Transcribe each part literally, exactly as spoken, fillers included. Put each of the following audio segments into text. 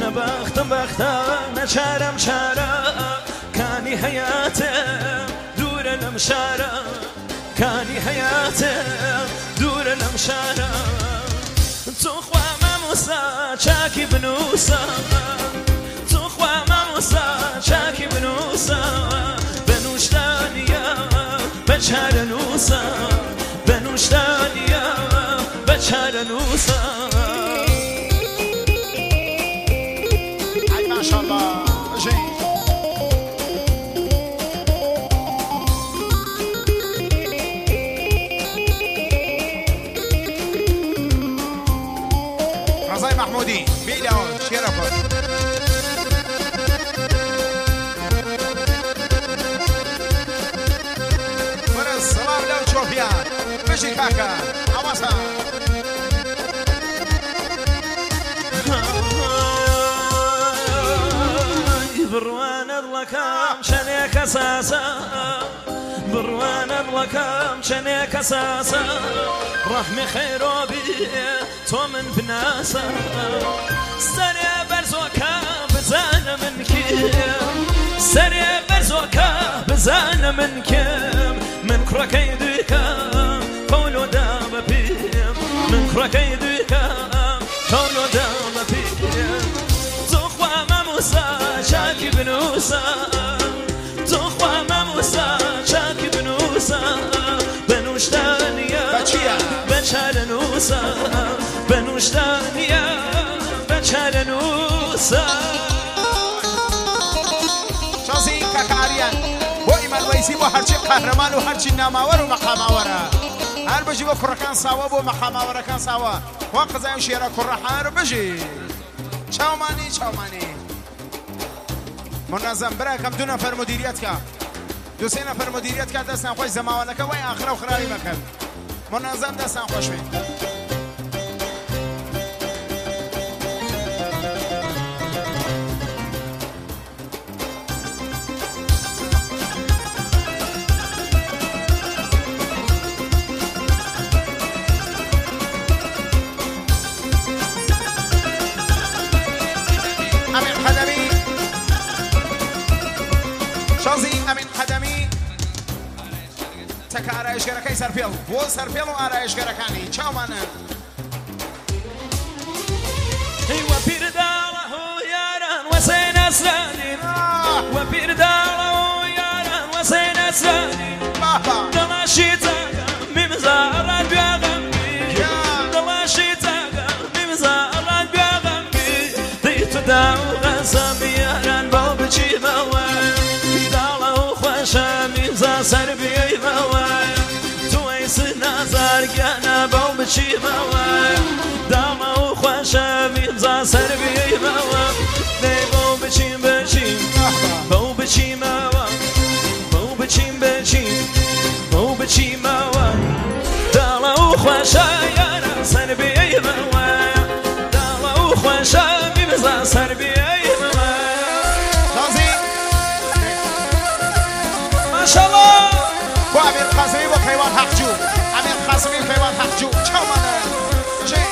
نبختم بختا نچارم چارا کانی حیاتم دور نمشارا کانی حیاتم دور نمشارا تو خواه مموسا چاکی بنوسا تو خواه مموسا چاکی بنوسا بنوشتانیا بچار نوسا بنوشتانیا بچار نوسا ای ماشاءالله رضای محمودی بیده اون شیره کن برز سلام لو چوپیا بشی کاکا عواسا بروان اضلكام شنيك اساسا بروان اضلكام شنيك اساسا رحمي خيرو بي تو من بناسا سريع برزوكا بزان من كيم سريع برزوكا بزان من كيم من كركي ديكا قولو دام بيم من كركي ديكا قولو دام بيم تخوى مموسا شاكي بنوسا تخوى مموسا شاكي بنوسا بنوشتانيا بچار نوسا بنوشتانيا بچار نوسا شازي كاكاريان بو إيمان ويسي بو هرچي قهرمان و هرچي ناماور و مقاماورا هر بجي بو كركان ساوا بو مقاماورا كان ساوا وقزايو شيرا كرحان بجي چاوماني چاوماني منظم برای کم دو نفر مدیریت کرد دو سه نفر مدیریت کرد دستن خوش زمانه که وای آخر و خراری مکرد منظم دستن خوش بید امین خدمی شازی امین قدمی تک آرایشگرەکەی سەرپێڵ بۆ سەرپێڵ و ئارایشگەرەکانی چاومانە هیوە پیرداڵە هۆ یاران وەسەی نەسرانی وە پیرداڵە هۆ یاران وەسەی نەسرانی دڵاشی تاکە میمزاڕان گوێغەم بی دڵاشی تاکە میمزاڕان گوێغەم بی دەی تو دا و غەزەمی یاران بەڵ بچیمەوە شاميزا سربي مواي تويس نازار كان بو بشي مواي داما وخواشا ميزا سربي مواي بو بشي بشي بو بشي مواي بو بشي بشي بو بشي مواي داما وخواشا يا سربي مواي داما وخواشا ميزا سربي ما شاء الله بو امیر قاسمی بو کیوان حقجو امیر قاسمی کیوان حقجو چاومانه جی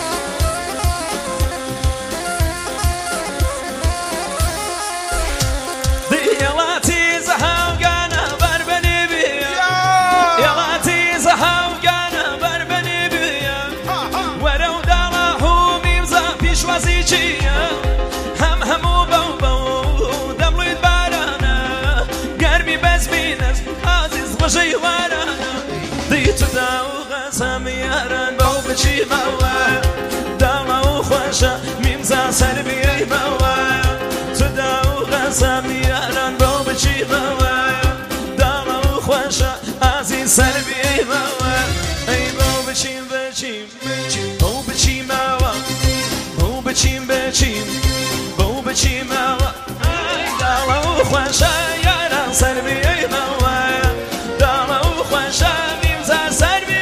يلاتي زهاو قانا بربني بيا يلاتي زهاو قانا بربني بيا ورو داله ميمزا بيش وزيجيا هم همو بو بو دملويد بارانا قربي بزبينس عزيز غشي وارانا ديت داو غسام ياران بو بشي موا داو خوشا ميمزا سربي موا تداو غسام ياران بو بشي موا داو خوشا عزيز سربي موا اي بو بشي بشي بو بشي موا بو بشي بشي بو بشي موا داو خوشا ياران سربي موا داو خوشا ميمزا سربي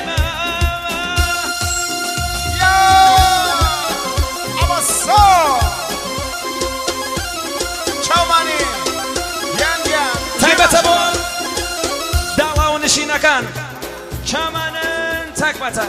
نشینەکان چامانن تەک بەتەک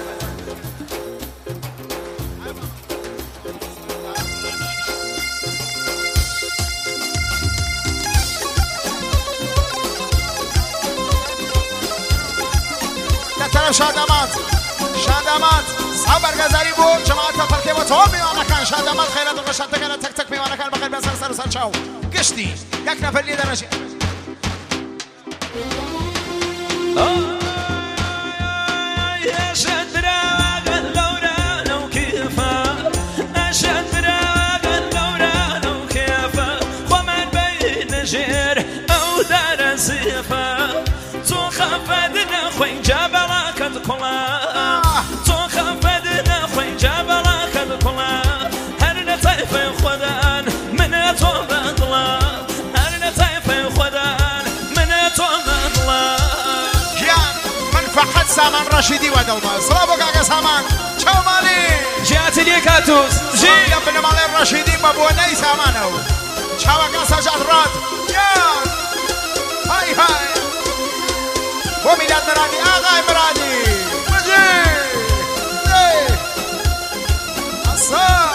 لطرف شادامات شادامات صعب برگزاری بود جماعت ترکیب و تو میوانکان شادامات خیرات و قشنگتگان تک تک میوانکان بخیر بسر سر و سر چاو گشتی یک نفر لیدر نشی أشد براغ اللوران وكيفا أشد براغ اللوران وكيفا ومن بين جير أو دار سيفا تخفدنا خوي جبلك الكلا تخفدنا خوي جبلك الكلا هرنا طيف خدان من توب الله هرنا طيف خدان من توب الله فقط سامان رشیدی و دلما سلام بگه سامان چو مالی جات لیکاتوس جی ابن مال رشیدی بابونی سامانو چو اگه سجاد راد یا های های و میلاد مرادی آقای مرادی بجی اصلا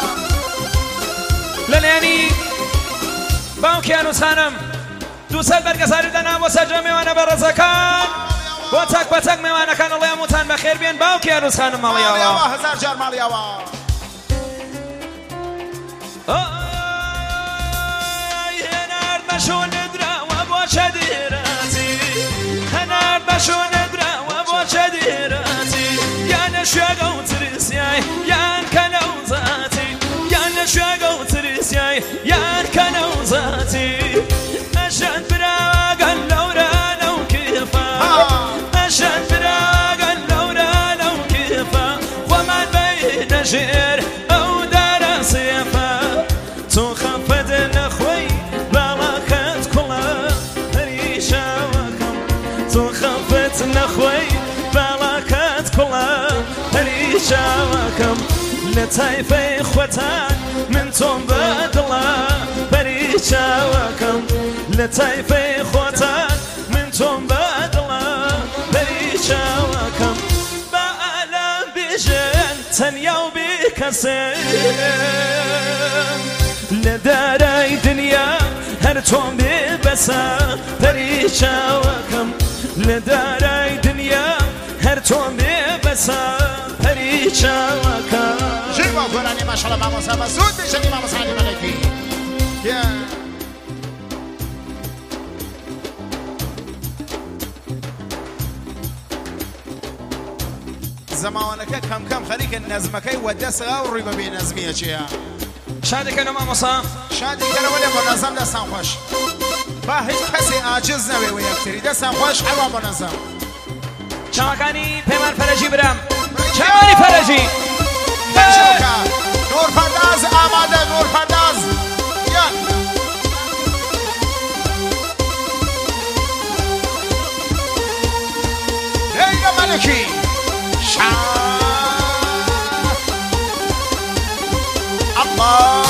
للياني باوكيانوس خانم دوسال برگزاری دنا و سجا میوانه برزکان و تک با تک میوانه کان الله موتان بخیر بین باوكيانوس خانم مالياوا مالياوا هزار جار مالياوا هنارد بشون ندرا و با چدیراتی هنارد بشون ندرا و با چدیراتی یان شوگو ترسیای یان کنو ذاتی یان شوگو ترسیای یان کنو ذاتی اشد براغ اللوران وكيفا اشد براغ اللوران وكيفا ومن بين جير او دار سيفا تخفد نخوي بلاكت كلها ريشا وكم تخفت نخوي بلاكت كلها ريشا وكم لطيفي خوتان من توم بدلا بريشا وكم لطيفي خوتان من توم بدلا بريشا وكم بألا بجن تنيا وبكسر لداري دنيا هر توم ببسا بريشا وكم لداري دنيا هر توم ببسا بريشا وكم جيبا قراني ما شاء الله ماما سابا سود بشني ماما سعدي ملكي يا زمانك كم كم خليك النزمكي ودسها والريبة بين نزمية شيا شادي كانوا ماما صام شادي كانوا ولا منظم دستان خوش با هیچ کسی عاجز نوی و یکتری دستان خوش حوا منظم شماكاني پیمان فرجی برم شمانی فرجی شوكا نور پرداز آماده نور پرداز یا لیلا ملکی شاه الله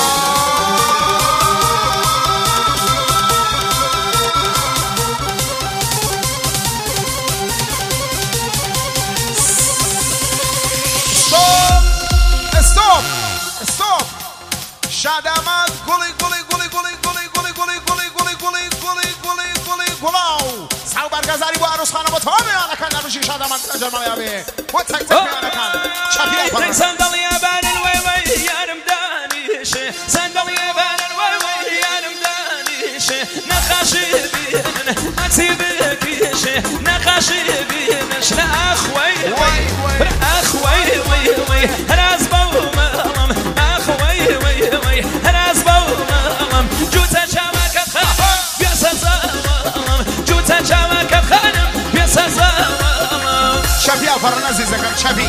شادامات قولي قولي قولي قولي قولي قولي قولي قولي قولي قولي قولي قولي قولي قولاو ساو برگزاری با عروس خانم و تو میانه کن نروشی شادامات اجر ملیابی و تک تک میانه کن چپیه تک صندلی بان الوی وی یارم دانیشه صندلی بان الوی وی یارم دانیشه نقاشی بینن عکسی بکیشه نقاشی بینش لأخوی وی اخوی وی وی راز بومم اخوی وی وی راز بومم جوتا چاوکت خانم بیاسا زمام جوتا چاوکت خانم بیاسا زمام چپیه فرنازی زکر چپی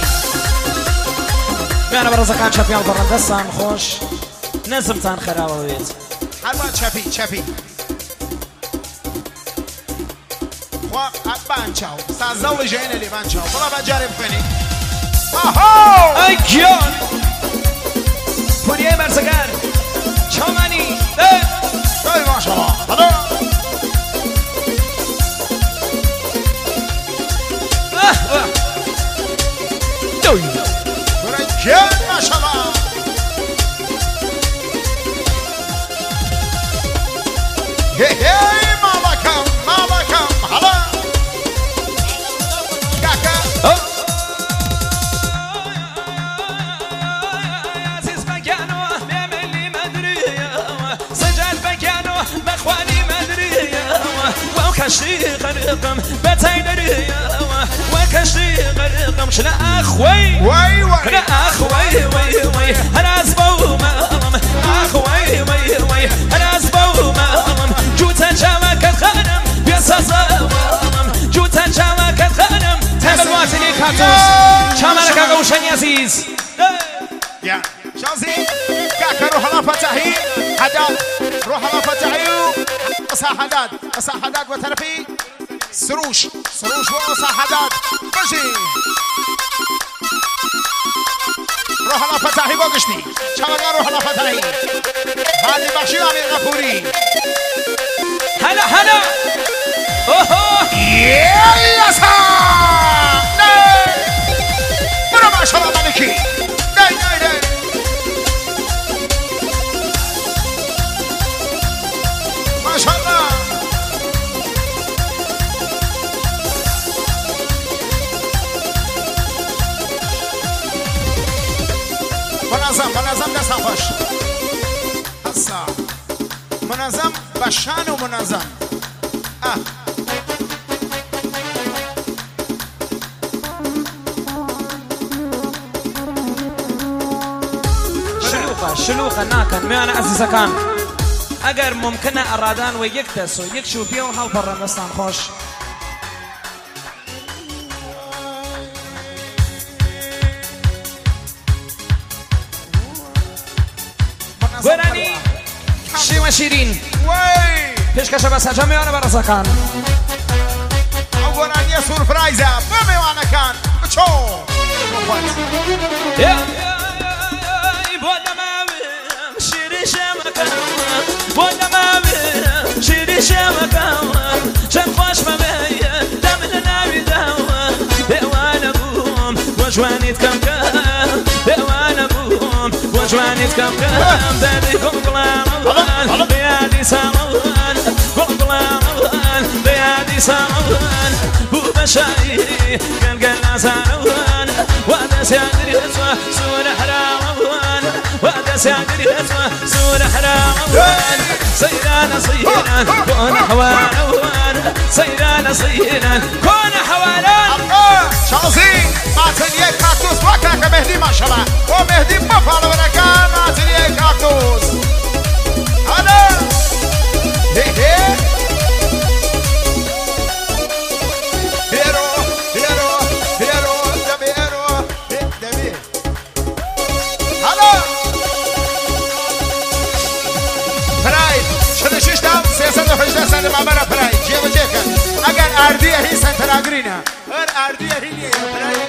میانه برزکان چپیه برن دستان خوش نظمتان خرابه بید هرما چپی چپی خواه بانچاو سازاو جهین لی بانچاو بلا بجارب کنی آهو ای کیان پوریه برزکان چامانی ای ماشالله حالا دوی برای کیان ماشالله هی هی مالکم مالکم حالا کاکا غرقم بتايدري وكشتي غرقم شلا أخوي وي وي لا أخوي وي وي أنا أزبو مالم أخوي وي وي أنا أزبو مالم جوتا جاوك الخانم بيساسا مالم جوتا جاوك الخانم تابل واتني كاتوس شاملك أغوشن يزيز يا شازي كاكا روح الله فتحي حداد روح الله فتحي أصا حداد أصا حداد وترفي سروش سروش وأصا حداد بجي روح الله فتحي بوقشتي شاملك روح الله فتحي هذه بخشي أمير غفوري هلا هلا اوه يا سا برا ما شاء الله ملكي داي داي داي ما شاء الله منظم منظم دست خوش هسا منظم بشان و منظم اه شلوقة شلوقة ناكن ميانا عزيزة كان اگر ممکنه ارادان و یک دست و یک شوپیه و حال پرندستان خوش گرانی شیما شیرین وی پیشکش بس هجا میانه برزا کن گرانی سورپرایزه بمیوانه کن بچو شیری شمکم بودم آبیم شیری شمکم چند خوش مبیه دم نمی دوام دیوانه بوم و جوانیت کم کم دیوانه بوم و جوانیت کم کم دادی گلگلان بیادی سامان گلگلان بیادی سامان بو بشایی گلگل نزانوان و دست یادی سون حرامان ودس يدري اسمه سور حرام سيران صيران كون حوالان سيران صيران كون حوالان شازي ماتنيه كاكتوس وكاكا مهدي ما شاء الله ومهدي مفعل وركان ماتنيه كاكتوس هلا هي هي هيرو هيرو هيرو دبي هيرو دبي هلا سياسة فجدة سنة معبرة براي جيبا جيكا اگر اردية هي سنتر اگرينا ار اردية هي ليه براي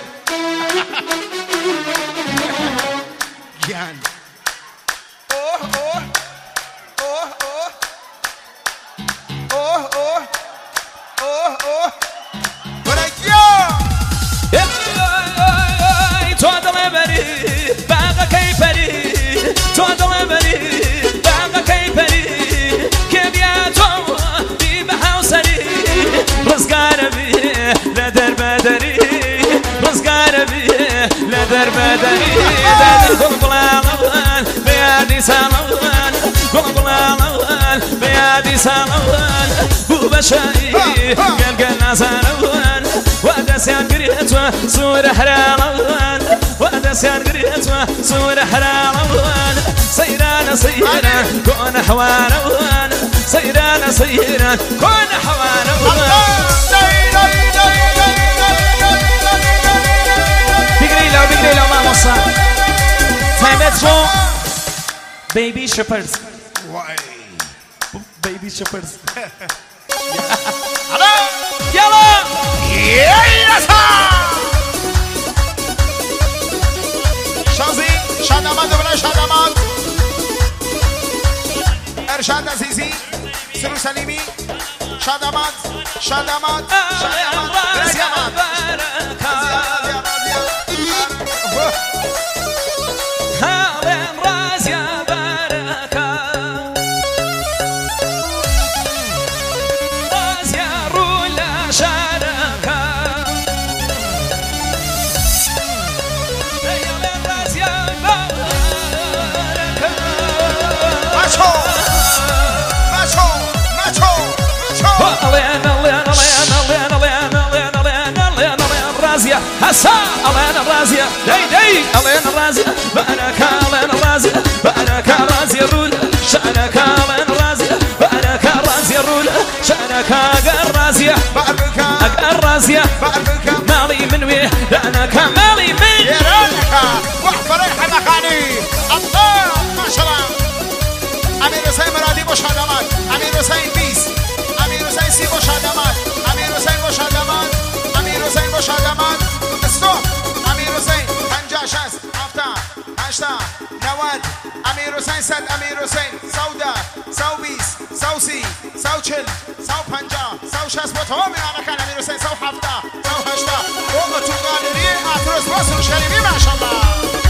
جان اوه اوه اوه اوه اوه اوه اوه براي يا توادل بري باقا كيفري توادل بري باقا كيفري رزقار بيه لدر بدري رزقار بيه لدر بدري دادي قلقلان بيادي سالوان قلقلان بيادي سالوان بو بشاي قلقل نزالوان ودسيان قريتوا سور حرالوان ودسيان قريتوا سور حرالوان سيران سيران كون حوالوان سيران سيران كون حوالوان بيقري له بيقري له ما مصر فهمت شو بيبي شيبرز بيبي شيبرز يلا يلا شازي شادمان دوباره شادمان ارشاد عزیزی سرو سلیمی شادمان شادمان شادمان رزیمان هاوم رازیا برکا رازیا رولا شارکا هاوم رازیا برکا ماچو ماچو ماچو ماچو الله الله الله الله الرازية هسا ألين الرازية دي دي ألين الرازية بأنك ألين الرازية بأنك الرازية الرولة شأنك ألين الرازية بأنك الرازية الرولة شأنك أقر الرازية أقر الرازية مالي من ويه لأنك مالي من يرانك وحفر الحمقاني الله ما شاء الله امیر حسین مرادی مشادمات امیر حسین بیس امیر حسین سی مشادمات امیر حسین مشادمات امیر حسین مشادمات استوب امیر حسین پنجاه شصت هفتاد هشتاد نود امیر حسین صد امیر حسین سودا سو بیس سو سی سو چل سو پنجاه سو شصت با تمام مکان امیر حسین سو هفتاد سو هشتاد و تو گالری اتروس واسه شریمی ماشاءالله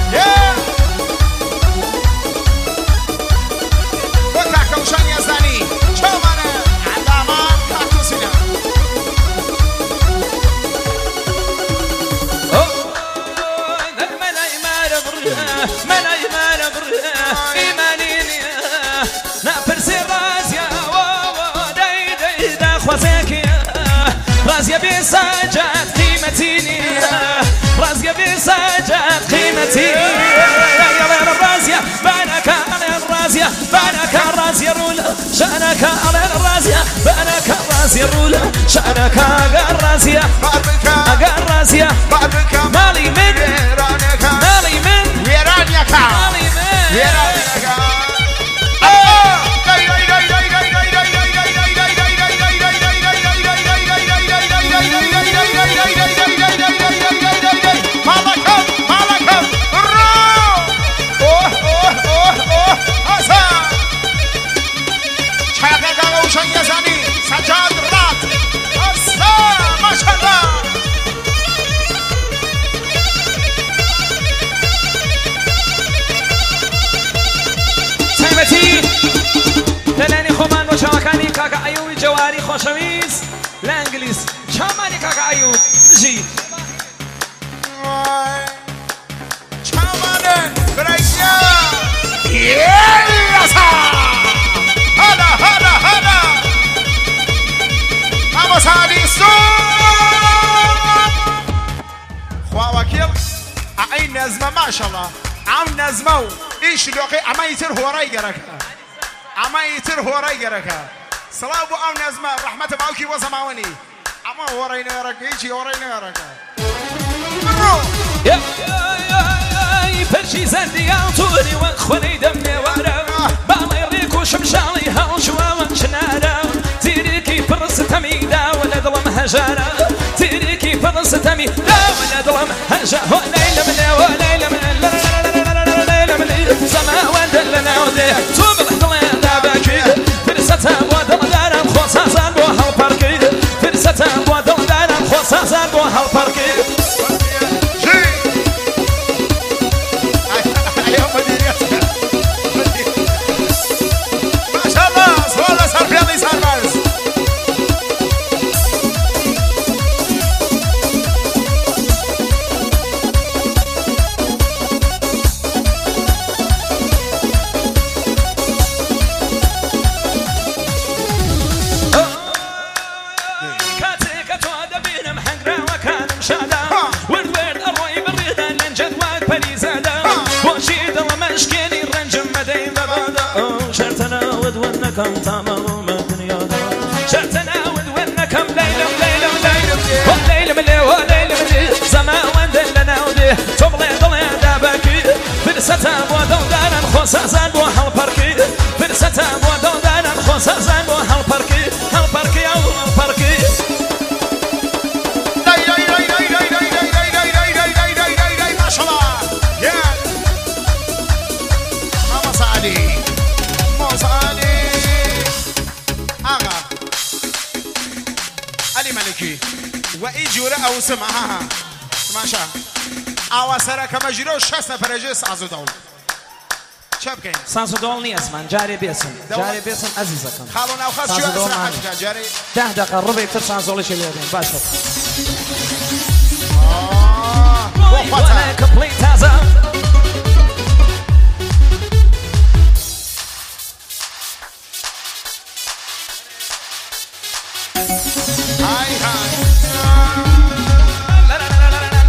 وشان يزداني شو مانا عندما كاتوسينا ملاي مانا بريا ملاي مانا بريا إيمانيني نافرسي رازيا داي داي دا خوازيكي رازيا بساجات قيمتيني رازيا بساجات قيمتيني يا الرازيا بانك على الرازيا بانك الرازيا رولا شأنك على الرازيا بانك الرازيا رولا شأنك الرازيا أقر الرازيا مالي من مالي من ويرانيك مالي من ويرانيك سجاد رات هسا ما شاء الله سيمتي دلاني خمان وشاكاني كاكا أيوب جواري خوشويس لانجليس شاماني كاكا أيوب جي شاماني بريا يلا هلا هلا هلا vamos a listo خوا وكيل اي نزمه ما شاء الله عم نزمه ايش لوقي اما يتر هو راي جرك اما يتر هو راي جرك صلاه ابو ام نزمه رحمه باوكي وزماوني اما هو راي نرك ايش هو راي نرك يا يا فرشي زندي عطوني واخوني دمي ورا بالا يريك وشمشالي هالجوا وانشنارا تيريكي فرص تميدا ولا ظلم هجارا تيريكي فرص تميدا ولا ظلم هجارا ليلى من وليلى من ليلى من سما ودلنا ودي توب الحضلين دابكي فرصتها ودل دارا خصاصا بوها الباركي فرصتها ودل دارا خصاصا بوها الباركي كم تمام الدنيا شرتنا ودونكم ليلة ليلة ليلة وليلة ملي وليلة ملي زمان وندلنا ودي تبلي ضلي دابكي فرسة بودو دانا خصاصا بو هالباركي فرسة بودو دانا خصاصا بو هالباركي هالباركي او هالباركي ما شاء الله يا ماما صالي ماما صالي آغا علي ملكي وإيجورة أو سمعها ما شاء أو سرك مجرو شاسنا فرجس عزو دول شاب كين سانسو دول نيس من جاري بيسم جاري بيسم عزيزكم خالونا وخاص شو أسرع حاجة جاري ده دقيقة ربع يكتب سانسو ليش اليوم باشر آه وفتا كومبليت هذا هاي هاي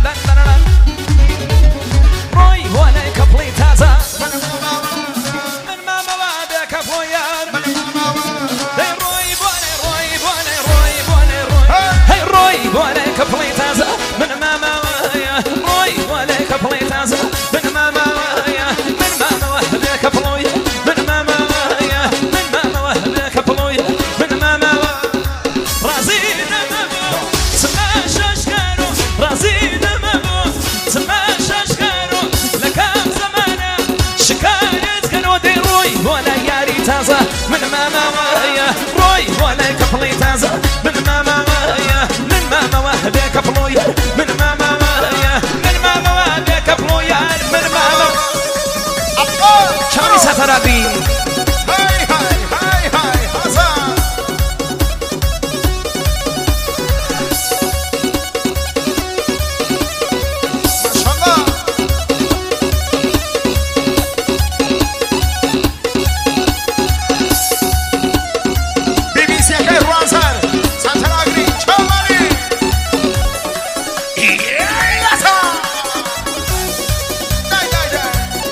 تازة من ماما ويا من ماما وهبك بلويا من ماما ويا من ماما وهبك بلويا من ماما رازينا مامو سماش اشكارو رازينا مامو سماش اشكارو لكام زمانه شكايت كانوا دي روي ولا ياري تازة من ماما ويا روي ولا كفلي تازة من ماما ويا من ماما وهبك بلويا من ماما ويا من ماما وهبك بلويا من ماما شامي سترابي هاي هاي هاي هاي حسن ما شاء الله بي بي سي كاي روانسر سانتا اغري تشومالي ياسا داي داي داي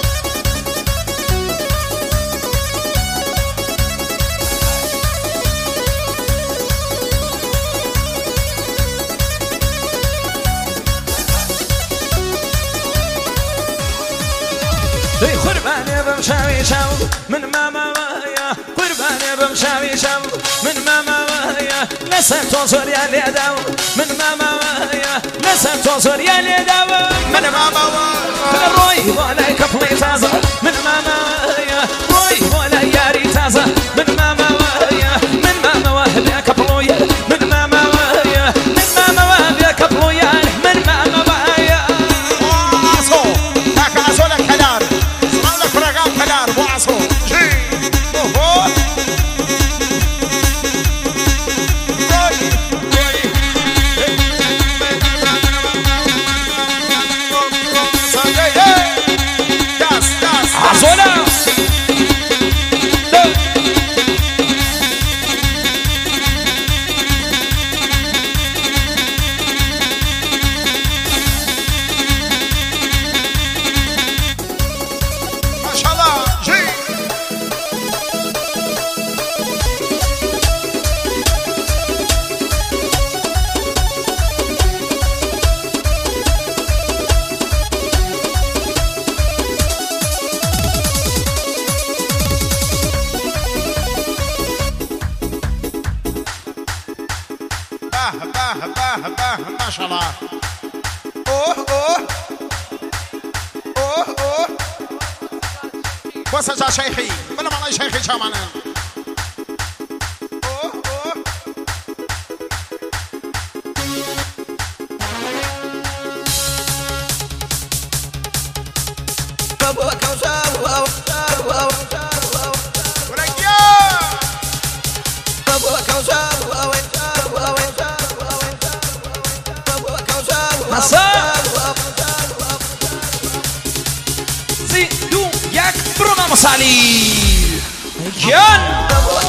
اي قرباني بمشاوي شاو من ماما ويا قرباني بمشاوي شاو من ماما ويا لسه توصل يا لي داو من ماما ويا لسه توصل يا لي داو من ماما من روي ولا كفلي تازة من ماما ويا روي ولا ياري تازة من ماما ويا من ماما وهبي كفلويا من ماما ويا من ماما وهبي كفلويا من ماما ويا وعصو تاك عصو لك كدار اسمع لك رقام كدار وعصو جي اوهو روي روي صدي داس داس عصونا ما شاء الله جي باه باه باه باه ما شاء الله اوه اوه اوه اوه وسجا شيخي بلا ما شيخي شامانا اوه اوه ورقيا مساء زيدو ياك برونا مصالي جان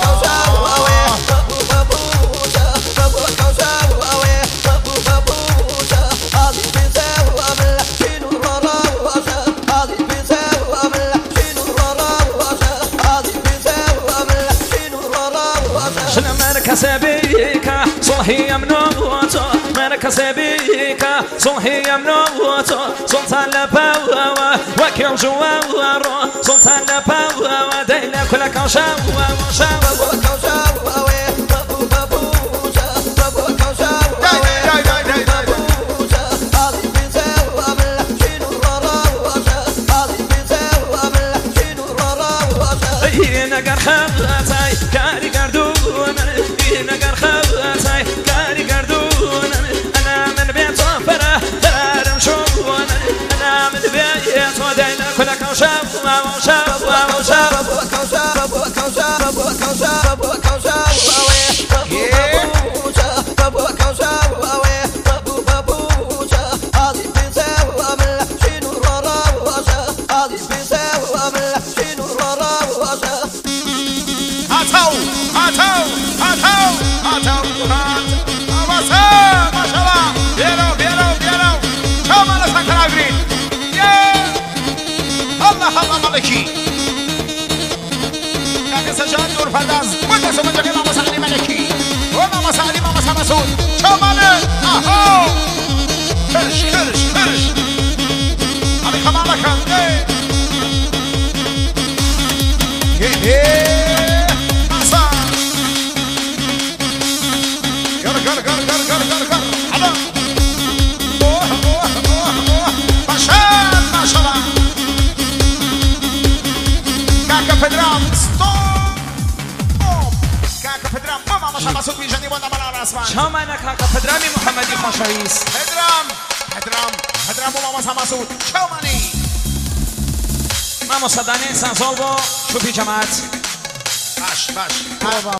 شنو مركز بيكا صلحي منوتو مركز بيكا صلحي منوتو سلطان لباوا وكيل جوارو سلطان لباوا دايلا كلك شاو شاو نقر خباتاي كاري قردون نقر خباتاي كاري قردون انا من بيت وفره فرارم شون انا من بيت ودينا كلك وشاف وشاف هاتو هاتو هاتو هاتو هاتو ما شاء الله بيرو بيرو بيرو شو ما لسه كراغرين يا الله الله ملكي كان سجاد نور فرداز وانت سمجا كما مسالي ملكي وما مسالي ما مسا مسود شو ما له اهو كرش كرش كرش ابي تمام کن اه ماسا گر گر گر گر گر گر گر حالا اوه اوه اوه اوه باشد ماشاءالله کاکا پدرام ستوب کاکا پدرام بابا ماشا مسعود بیژنی با نمال رسمان چامانا کاکا پدرامی محمدی خوشاییست پدرام پدرام پدرام بابا ماشا مسعود چامانی ما مصدقانه انسان زال با شوفی جماعت باش باش